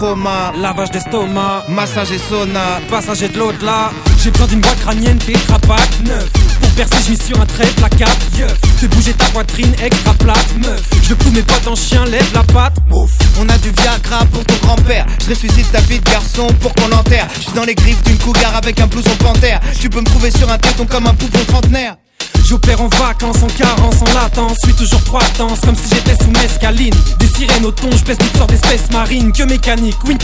coma, lavage d'estomac, massage et sauna, passager de l'au-delà. J'ai besoin d'une boîte crânienne tétrapac, neuf. Pour percer, je mise sur un trait, la cape, fais bouger ta poitrine extra plate, meuf. Je couds mes potes en chien, lève la patte, ouf. On a du Viagra pour ton grand-père. Je ressuscite ta vie de garçon pour qu'on l'enterre. Je suis dans les griffes d'une cougar avec un blouson panthère. Tu peux me trouver sur un téton comme un poupon trentenaire. J'opère en vacances, en carence, en latence. Suis toujours trois danses, comme si j'étais sous mescaline. Des sirènes au thon, je pèse toutes sortes d'espèces marines. Que mécanique, oui.